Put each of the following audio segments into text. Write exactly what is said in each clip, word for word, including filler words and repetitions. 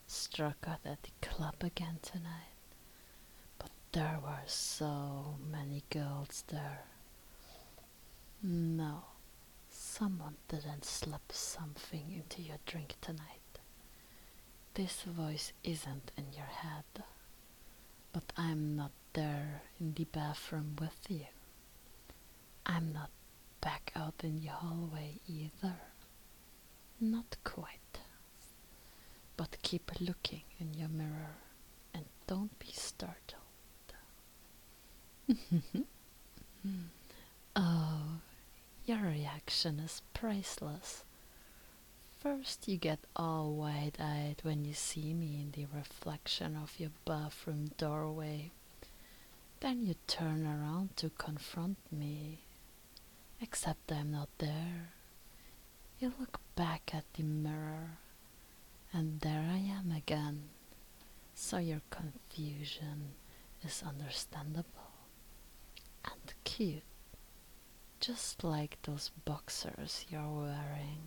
struck out at the club again tonight, but there were so many girls there. No, someone didn't slip something into your drink tonight. This voice isn't in your head, but I'm not there in the bathroom with you. I'm not back out in the hallway either. Not quite. But keep looking in your mirror and don't be startled. Oh, your reaction is priceless. First you get all wide-eyed when you see me in the reflection of your bathroom doorway. Then you turn around to confront me. Except I'm not there. You look back at the mirror, and there I am again. So your confusion is understandable and cute, just like those boxers you're wearing.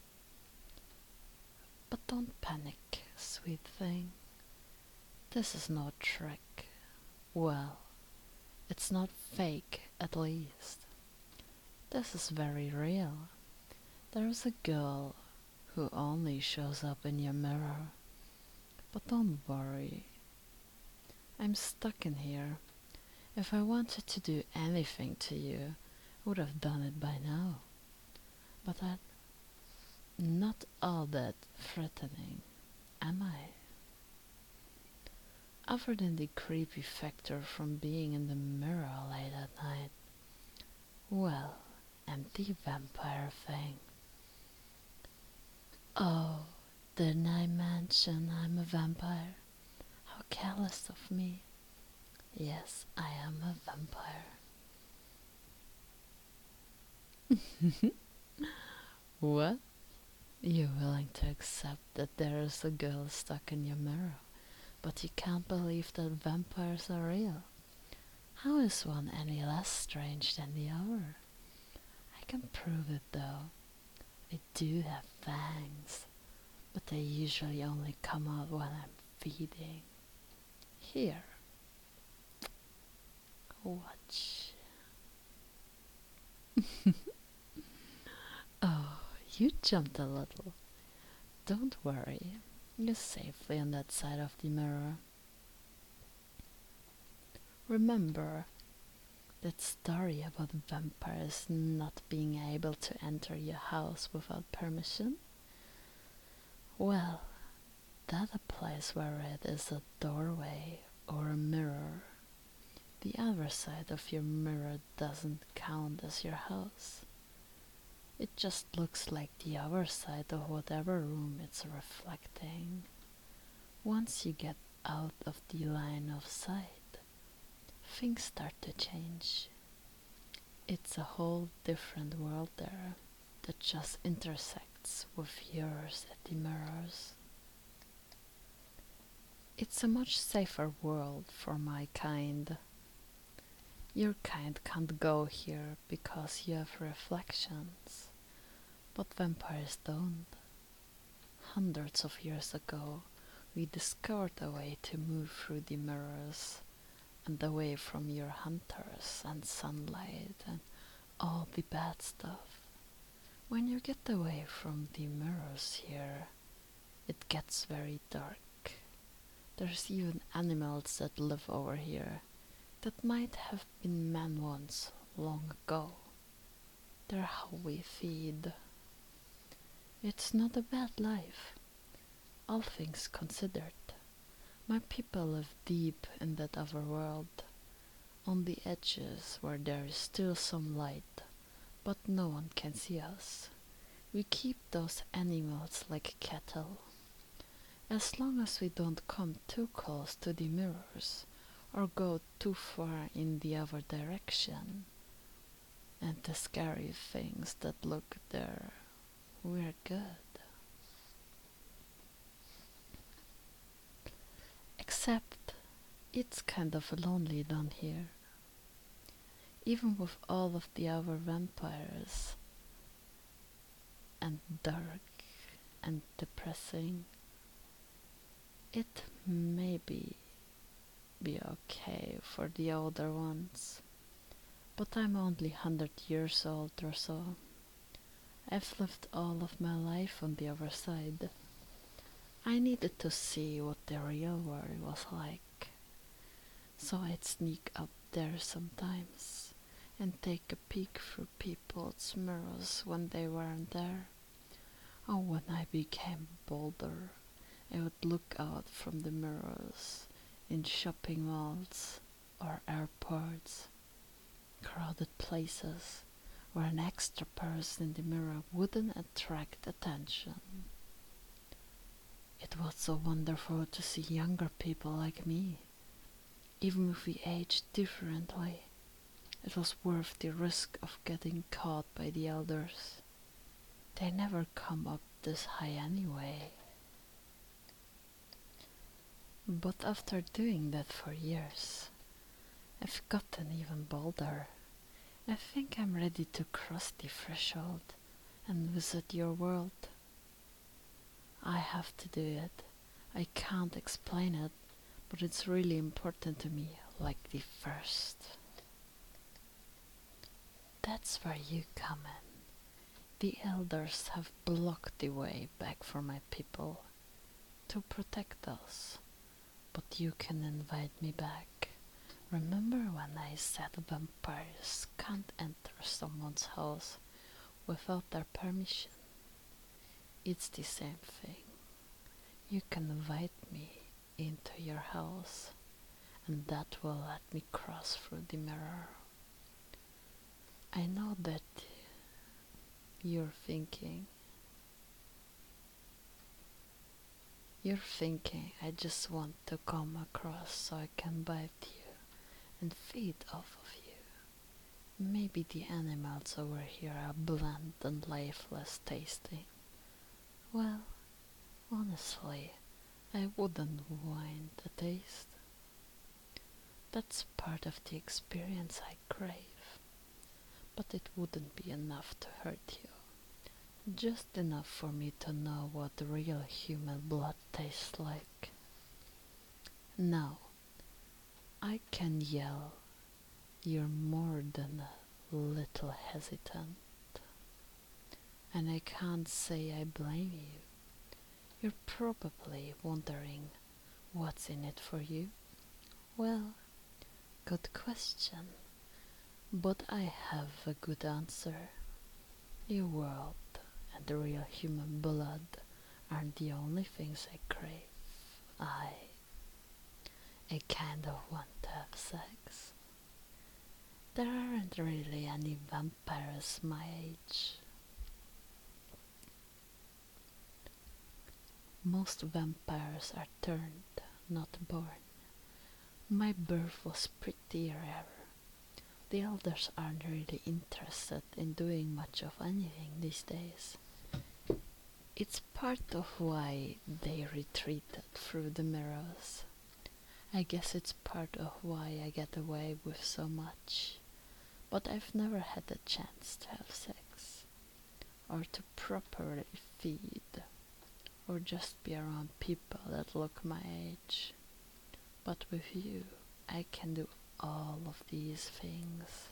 But don't panic, sweet thing. This is no trick. Well, it's not fake, at least. This is very real. There is a girl who only shows up in your mirror. But don't worry. I'm stuck in here. If I wanted to do anything to you, I would have done it by now. But I'm not all that threatening, am I? Other than the creepy factor from being in the mirror late at night. Well, and the vampire thing. Oh, didn't I mention I'm a vampire? How careless of me. Yes, I am a vampire. What? You're willing to accept that there is a girl stuck in your mirror, but you can't believe that vampires are real. How is one any less strange than the other? I can prove it though. I do have fangs, but they usually only come out when I'm feeding. Here. Watch. Oh, you jumped a little. Don't worry. You're safely on that side of the mirror. Remember that story about vampires not being able to enter your house without permission? Well, that applies where it is a doorway or a mirror. The other side of your mirror doesn't count as your house. It just looks like the other side of whatever room it's reflecting. Once you get out of the line of sight, things start to change. It's a whole different world there that just intersects with yours at the mirrors. It's a much safer world for my kind. Your kind can't go here because you have reflections, but vampires don't. Hundreds of years ago, we discovered a way to move through the mirrors and away from your hunters and sunlight and all the bad stuff. When you get away from the mirrors here, it gets very dark. There's even animals that live over here that might have been men once, long ago. They're how we feed. It's not a bad life, all things considered. My people live deep in that other world, on the edges where there is still some light, but no one can see us. We keep those animals like cattle. As long as we don't come too close to the mirrors, or go too far in the other direction, and the scary things that look there, we're good. Except, it's kind of lonely down here. Even with all of the other vampires, and dark, and depressing. It may be, be okay for the older ones, but I'm only one hundred years old or so. I've lived all of my life on the other side. I needed to see what the real world was like, so I'd sneak up there sometimes and take a peek through people's mirrors when they weren't there. Or when I became bolder, I would look out from the mirrors in shopping malls or airports, crowded places where an extra person in the mirror wouldn't attract attention. It was so wonderful to see younger people like me, even if we aged differently. It was worth the risk of getting caught by the elders. They never come up this high anyway. But after doing that for years, I've gotten even bolder. I think I'm ready to cross the threshold and visit your world. I have to do it. I can't explain it, but it's really important to me, like the first. That's where you come in. The elders have blocked the way back for my people to protect us, but you can invite me back. Remember when I said vampires can't enter someone's house without their permission? It's the same thing. You can invite me into your house, and that will let me cross through the mirror. I know that you're thinking, you're thinking I just want to come across so I can bite you and feed off of you. Maybe the animals over here are bland and lifeless tasting. Well, honestly, I wouldn't mind a taste. That's part of the experience I crave, but it wouldn't be enough to hurt you. Just enough for me to know what real human blood tastes like. Now, I can yell, you're more than a little hesitant. And I can't say I blame you. You're probably wondering what's in it for you. Well, good question. But I have a good answer. Your world and the real human blood aren't the only things I crave. I, I kind of want to have sex. There aren't really any vampires my age. Most vampires are turned, not born. My birth was pretty rare. The elders aren't really interested in doing much of anything these days. It's part of why they retreated through the mirrors. I guess it's part of why I get away with so much. But I've never had the chance to have sex, or to properly feed, or just be around people that look my age. But with you, I can do all of these things.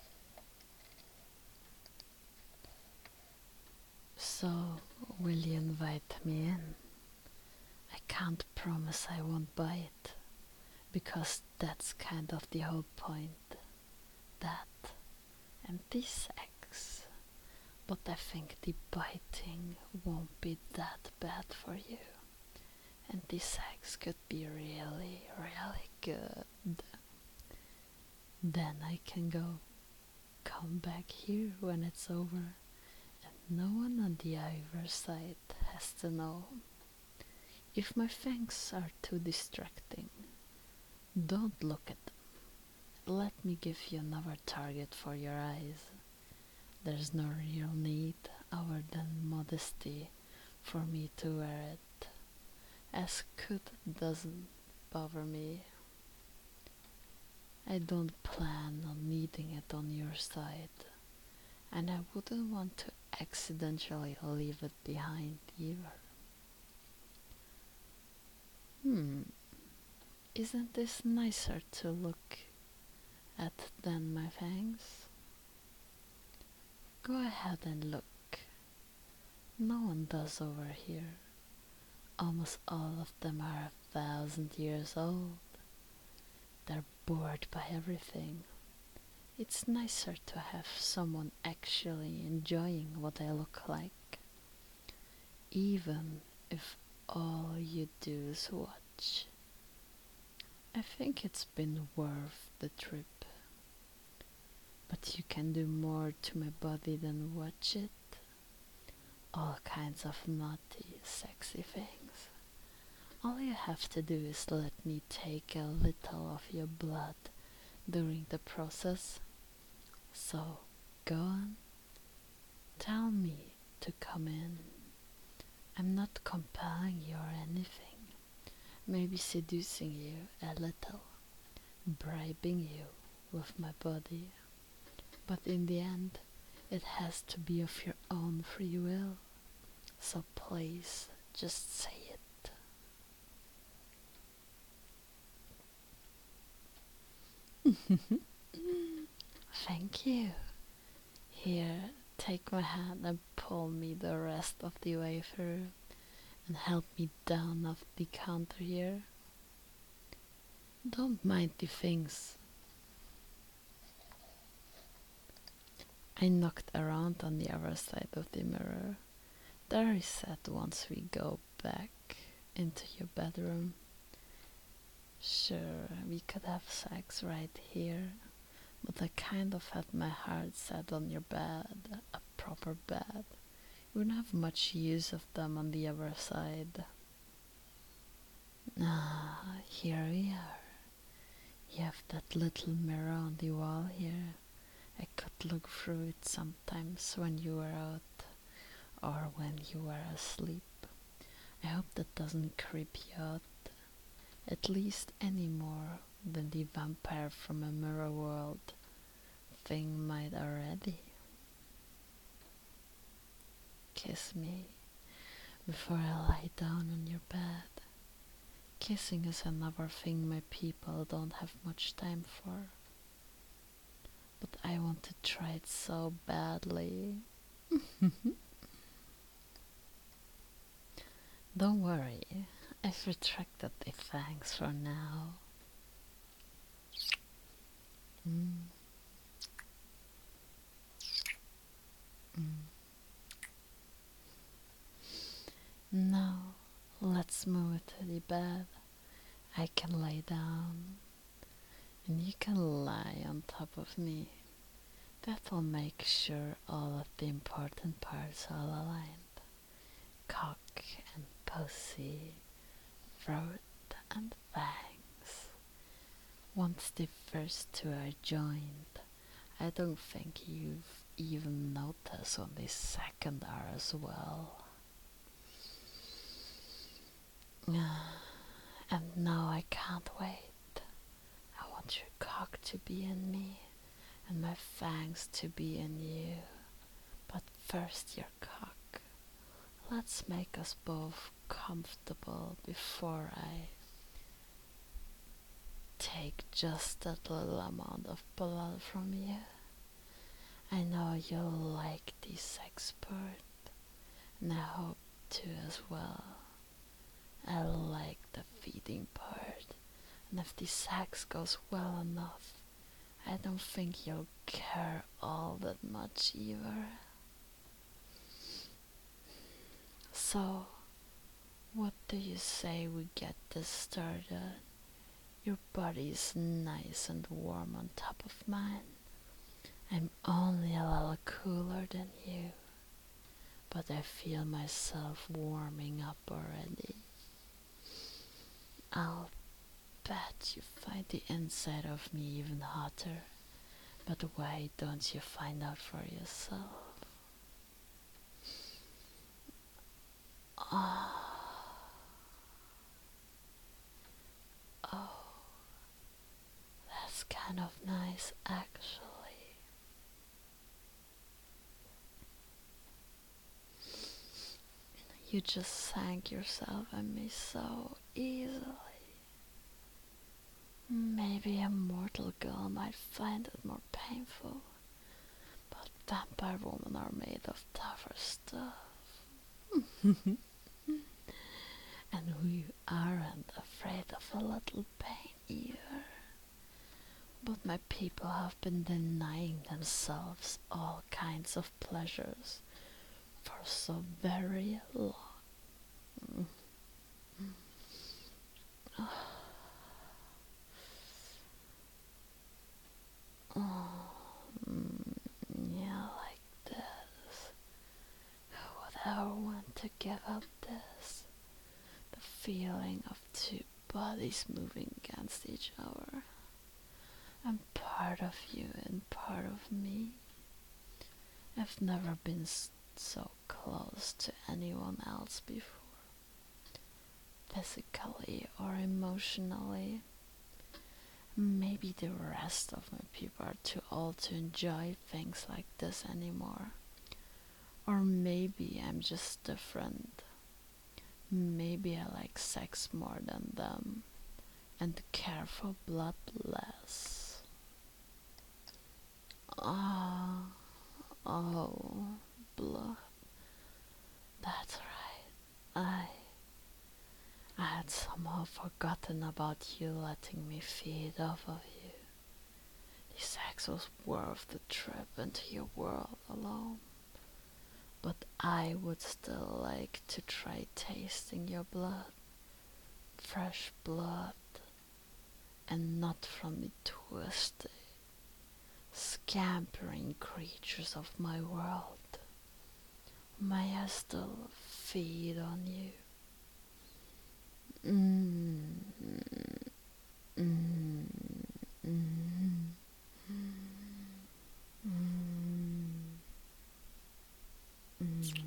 So, will you invite me in? I can't promise I won't bite, because that's kind of the whole point. That and the sex. But I think the biting won't be that bad for you. And the sex could be really, really good. Then I can go. Come back here when it's over. And no one on the other side has to know. If my fangs are too distracting, don't look at them. Let me give you another target for your eyes. There's no real need other than modesty for me to wear it, as could doesn't bother me. I don't plan on needing it on your side, and I wouldn't want to accidentally leave it behind either. Hmm. Isn't this nicer to look at than my fangs? Go ahead and look. No one does over here. Almost all of them are a thousand years old. They're bored by everything. It's nicer to have someone actually enjoying what I look like, even if all you do is watch. I think it's been worth the trip, but you can do more to my body than watch it. All kinds of naughty, sexy things. All you have to do is let me take a little of your blood during the process. So, go on. Tell me to come in. I'm not compelling you or anything. Maybe seducing you a little, bribing you with my body. But in the end, it has to be of your own free will. So please, just say it. Thank you. Here, take my hand and pull me the rest of the way through and help me down off the counter here. Don't mind the things. I knocked around on the other side of the mirror. There he said once we go back into your bedroom. Sure, we could have sex right here, but I kind of had my heart set on your bed, a proper bed. You wouldn't have much use of them on the other side. Ah, here we are. You have that little mirror on the wall here. I could look through it sometimes when you were out or when you were asleep. I hope that doesn't creep you out, at least any more than the vampire from a mirror world thing might already. Kiss me before I lie down on your bed. Kissing is another thing my people don't have much time for. But I want to try it so badly. Don't worry, I've retracted the thanks for now. Mm. Mm. Now, let's move to the bed. I can lay down, and you can lie on top of me. That'll make sure all of the important parts are aligned. Cock and pussy, throat and fangs. Once the first two are joined, I don't think you've even noticed when the second are as well. And now I can't wait. I want your cock to be in me and my fangs to be in you. But first your cock. Let's make us both comfortable before I take just that little amount of blood from you. I know you'll like the sex part, and I hope to as well. I like the feeding part, and if the sex goes well enough, I don't think you'll care all that much either. So, what do you say we get this started? Your body's nice and warm on top of mine. I'm only a little cooler than you, but I feel myself warming up already. I'll bet you find the inside of me even hotter, but why don't you find out for yourself? Oh, oh, that's kind of nice actually. You just sank yourself in me so easily. Maybe a mortal girl might find it more painful, but vampire women are made of tougher stuff. And we aren't afraid of a little pain either. But my people have been denying themselves all kinds of pleasures for so very long. Oh, mm, yeah, like this. Who would ever want to give up this? The feeling of two bodies moving against each other. I'm part of you and part of me. I've never been s- so close to anyone else before, physically or emotionally. Maybe the rest of my people are too old to enjoy things like this anymore. Or maybe I'm just different. Maybe I like sex more than them and care for blood less. Ah, oh, blood. That's right. I I had somehow forgotten about you letting me feed off of you. The sex was worth the trip into your world alone. But I would still like to try tasting your blood. Fresh blood. And not from the twisted, scampering creatures of my world. May I still feed on you? Mm, mm, mm, mm, mm.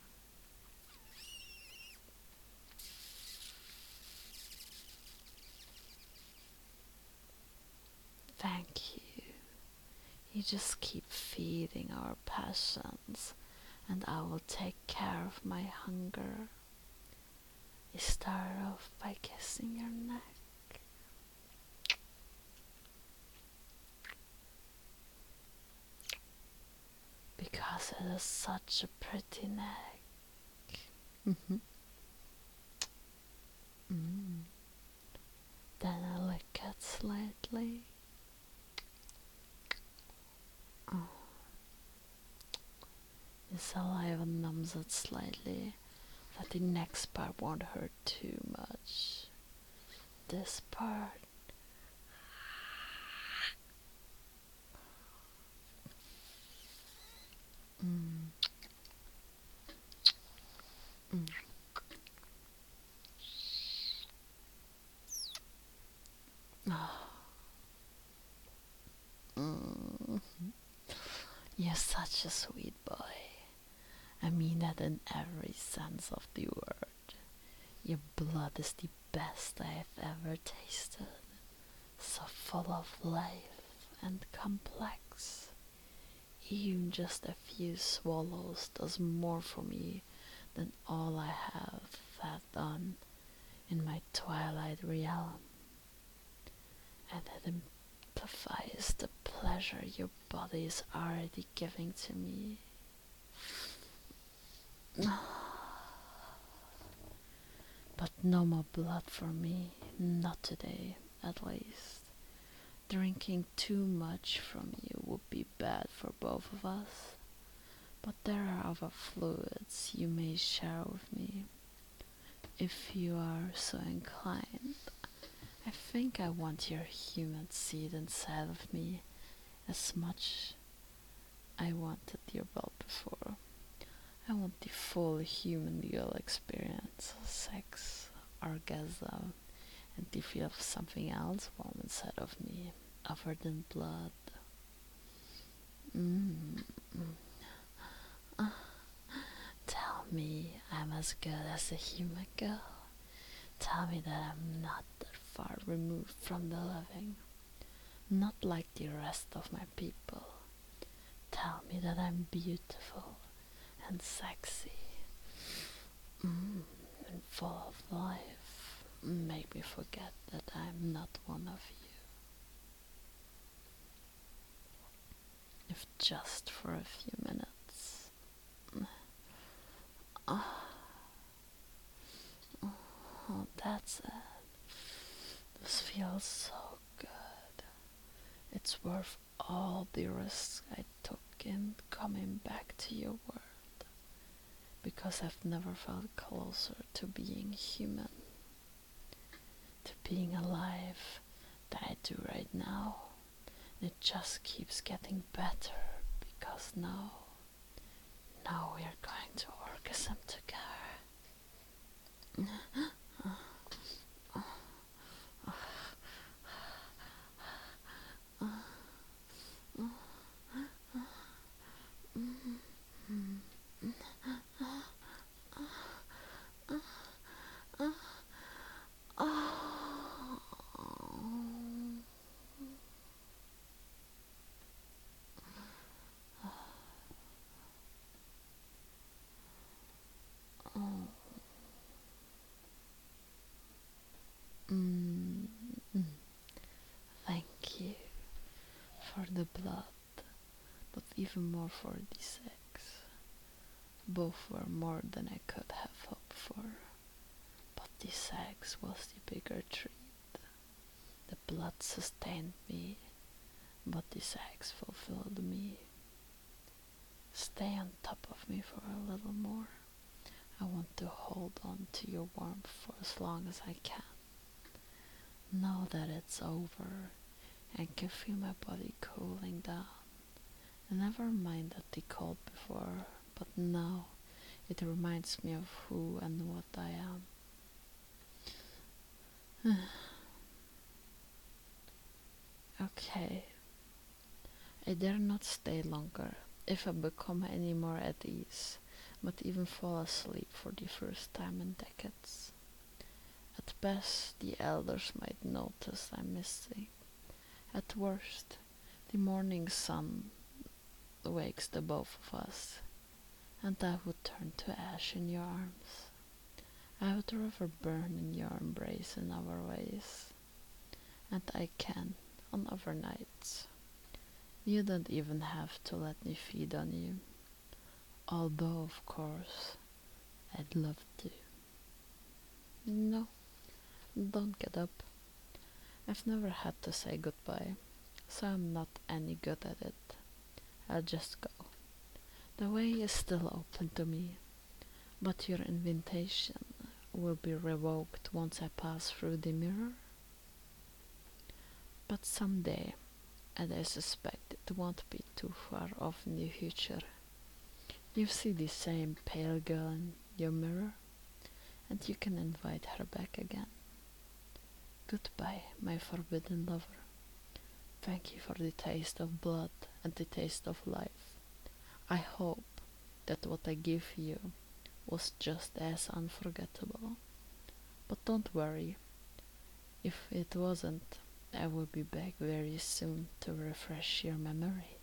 Thank you. You just keep feeding our passions, and I will take care of my hunger. You start off by kissing your neck. Because it is such a pretty neck. Mm-hmm. Mm. Then I lick it slightly. Oh. The saliva numbs it slightly, that the next part won't hurt too much. This part. Mm. Mm. Oh. Mm. You're such a sweet boy. I mean that in every sense of the word. Your blood is the best I have ever tasted. So full of life and complex. Even just a few swallows does more for me than all I have had done in my twilight realm. And it amplifies the pleasure your body is already giving to me. But no more blood for me, not today, at least. Drinking too much from you would be bad for both of us. But there are other fluids you may share with me, if you are so inclined. I think I want your human seed inside of me as much I wanted your blood before. I want the full human girl experience, sex, orgasm, and the feel of something else warm inside of me, other than blood. Mm. Uh, tell me I'm as good as a human girl. Tell me that I'm not that far removed from the living, not like the rest of my people. Tell me that I'm beautiful and sexy, mm, and full of life. Make me forget that I'm not one of you. if just for a few minutes. Oh, oh, that's it. This feels so good. It's worth all the risks I took in coming back to your world, because I've never felt closer to being human, to being alive, than I do right now. And it just keeps getting better, because now, now we are going to orgasm together. Mm, mm. Thank you for the blood, but even more for the sex. Both were more than I could have hoped for, but the sex was the bigger treat. The blood sustained me, but the sex fulfilled me. Stay on top of me for a little more. I want to hold on to your warmth for as long as I can. Now that it's over, I can feel my body cooling down. I never minded the cold before, but now it reminds me of who and what I am. Okay, I dare not stay longer if I become any more at ease, but even fall asleep for the first time in decades. At best, the elders might notice I'm missing. At worst, the morning sun wakes the both of us, and I would turn to ash in your arms. I would rather burn in your embrace in other ways, and I can on other nights. You don't even have to let me feed on you, although of course I'd love to. No, don't get up. I've never had to say goodbye, so I'm not any good at it. I'll just go. The way is still open to me, but your invitation will be revoked once I pass through the mirror. But someday, and I suspect it won't be too far off in the future, you see the same pale girl in your mirror, and you can invite her back again. Goodbye, my forbidden lover. Thank you for the taste of blood and the taste of life. I hope that what I give you was just as unforgettable. But don't worry, if it wasn't, I will be back very soon to refresh your memory.